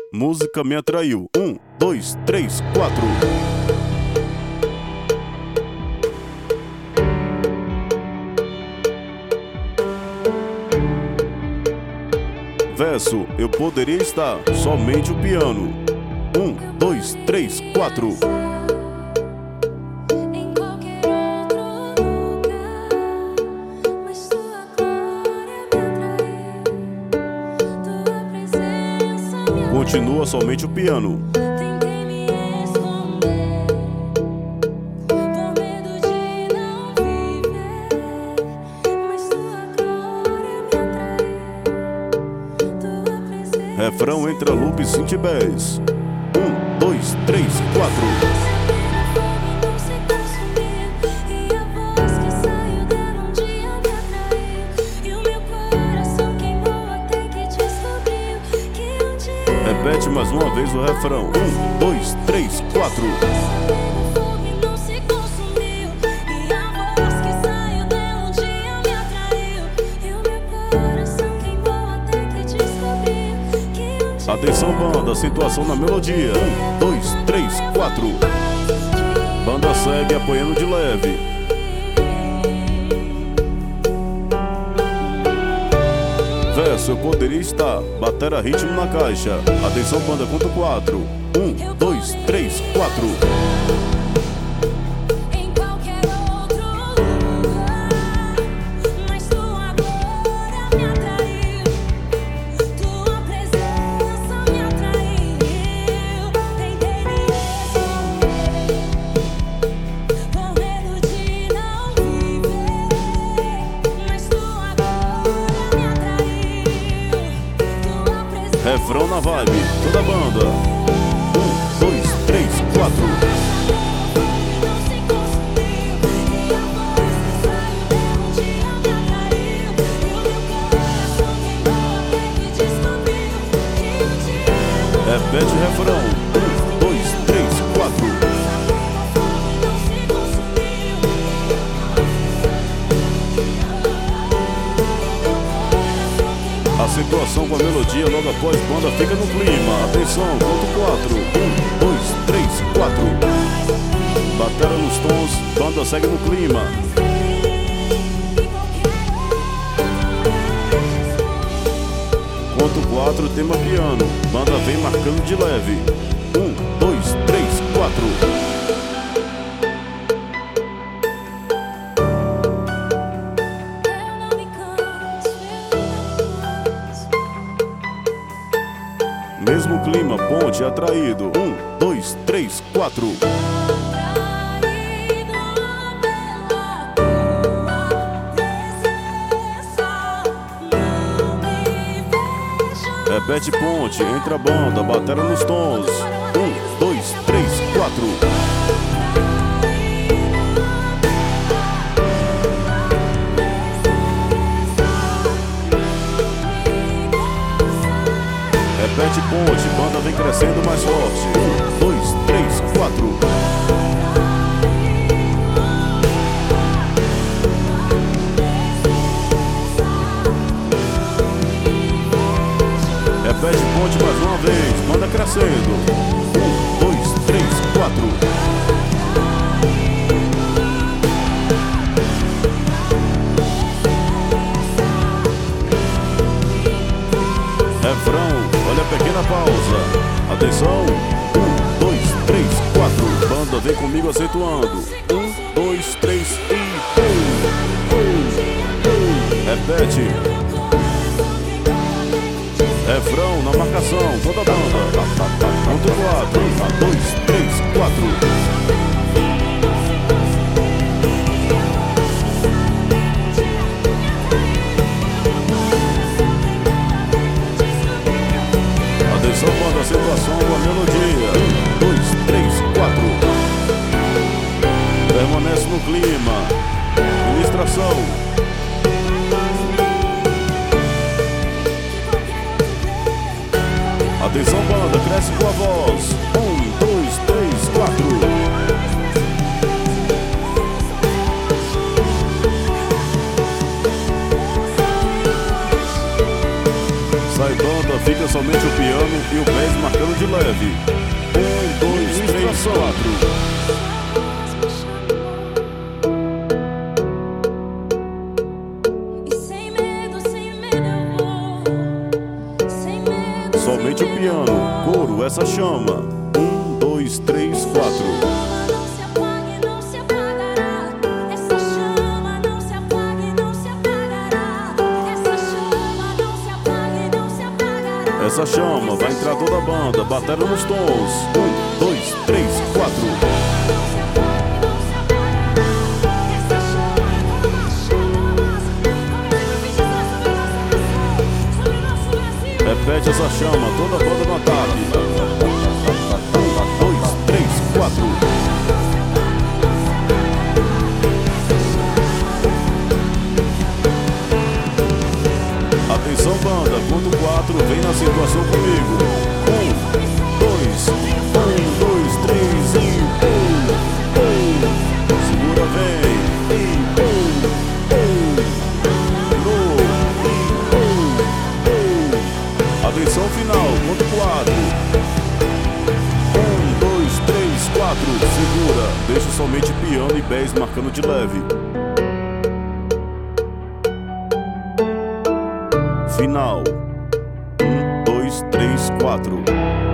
Música me atraiu. 1, 2, 3, 4. Verso, eu poderia estar somente o piano. 1, 2, 3, 4. Continua somente o piano. Tentei me esconder por medo de não viver, mas tua glória me atraiu, tua presença. Refrão entra loop Synthbass. 1, 2, 3, 4. Não se consumiu, e a voz que saiu dela um dia me atraiu, e o meu coração queimou até que descobriu que um dia. Repete mais uma vez o refrão. 1, 2, 3, 4. Não se consumiu, e a voz que saiu dela um dia me atraiu, e o meu coração queimou até que descobriu que um dia. Atenção banda, acentuação na melodia. 1, 2, 3, 4. Banda segue apoiando de leve. Verso, eu poderia estar. Batera ritmo na caixa. Atenção banda, conta 4. 1, 2, 3, 4. Em qualquer outro lugar, mas tua glória me atraiu, tua presença me atraiu. Tentei me esconder por medo de não viver, mas tua glória me atraiu, tua presença. Refrão na vibe, toda banda. 1, 2, 3, 4. Não se consumiu, e a voz que saiu dela um dia me atraiu, e o meu coração queimou até que descobriu que um dia. Repete o refrão. 1, 2, 3, 4. Não se consumiu, Acentuação com a melodia, logo após banda fica no clima. Atenção, conto 4. 1, 2, 3, 4. Batera nos tons, banda segue no clima. Conto 4, tema piano. Banda vem marcando de leve. 1, 2, 3, 4. eu não me canso. Mesmo clima, ponte atraído. 1, 2, 3, 4. Repete ponte, entra a banda, batera nos tons. 1, 2, 3, 4. Repete ponte, banda vem crescendo mais forte. 1, 2, 3, 4. Repete ponte mais uma vez, banda crescendo. 1, 2, 3, 4. Refrão, olha a pequena pausa. Atenção. 1, 2, 3, 4. Banda vem comigo acentuando. 1, 2, 3 e repete. Refrão na marcação, toda a banda. Conto 4. 1, 2, 3, 4. Atenção banda, acentuação com a melodia. 1, 2, 3, 4. Permanece no clima. Ministração. Atenção banda, cresce com a voz. 1, 2, 3, 4. Sai banda, fica somente o piano e o bass marcando leve. 1, 2, 3, 4. Somente o piano, coro, essa chama. 1, 2, 3, 4. Essa chama vai entrar toda a banda, batendo nos tons. 1, 2, 3, 4. Repete essa chama, toda a banda no ataque. 1, 2, 3, 4. Atenção banda, conto 4, vem na situação comigo. 1, 2, 3 e segura, vem. Atenção final, conto 4. 1, 2, 3, 4. Segura, deixa somente piano e bass marcando de leve. Final. 1, 2, 3, 4.